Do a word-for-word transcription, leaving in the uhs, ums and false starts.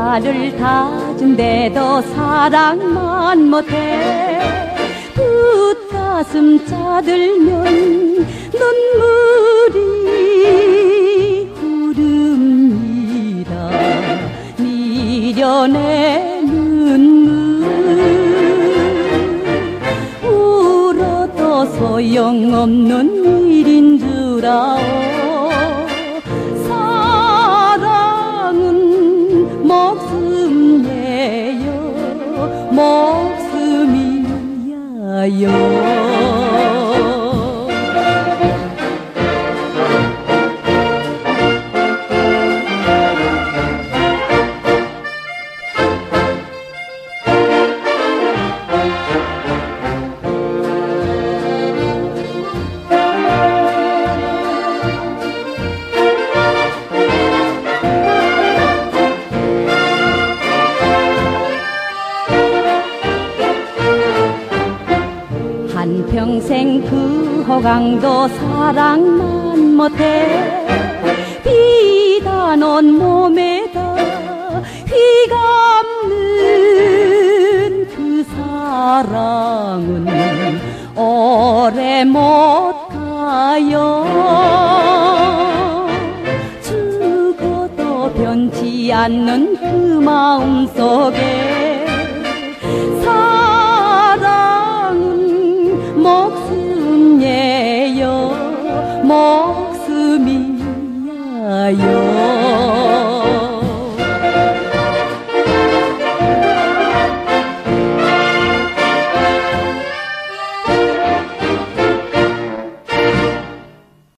나를 다준데도 사랑만 못해 붓가슴 짜들면 눈물이 흐릅니다. 미련의 눈물 울어도 소용없는 일인 줄 아오. 사랑은 목숨이에요 목숨이야요. 한평생 그 호강도 사랑만 못해 비단온 몸에다 휘감는 그 사랑은 오래 못 가요. 죽어도 변치 않는 그 마음 속에 목숨이에요 목숨이야요.